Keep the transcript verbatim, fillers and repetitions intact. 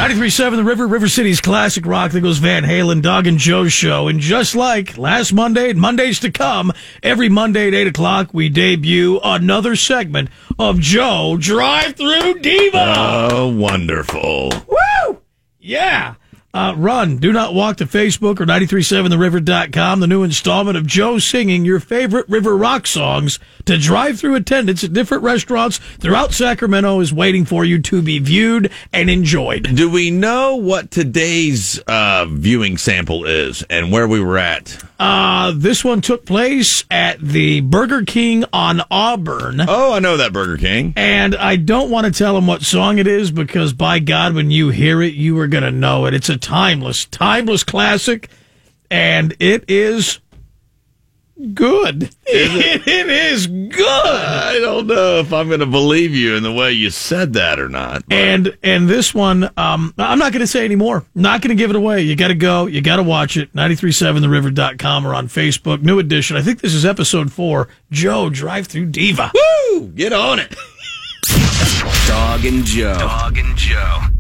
ninety-three point seven The River, River City's classic rock that goes Van Halen, Dog and Joe show. And just like last Monday and Mondays to come, every Monday at eight o'clock, we debut another segment of Joe Drive-Thru Diva. Oh, wonderful. Woo! Yeah. Uh, run. Do not walk to Facebook or nine three seven the river dot com. The new installment of Joe singing your favorite River Rock songs to drive-through attendants at different restaurants throughout Sacramento is waiting for you to be viewed and enjoyed. Do we know what today's uh, viewing sample is and where we were at? Uh, this one took place at the Burger King on Auburn. Oh, I know that Burger King. And I don't want to tell them what song it is because, by God, when you hear it, you are going to know it. It's a timeless, timeless classic, and it is good. Is it? It is good. I don't know if I'm going to believe you in the way you said that or not. But. And and this one, um, I'm not going to say any more. Not going to give it away. You got to go. You got to watch it. nine three seven the river dot com or on Facebook. New edition. I think this is episode four. Joe Drive-Thru Diva. Woo! Get on it. Dog and Joe. Dog and Joe.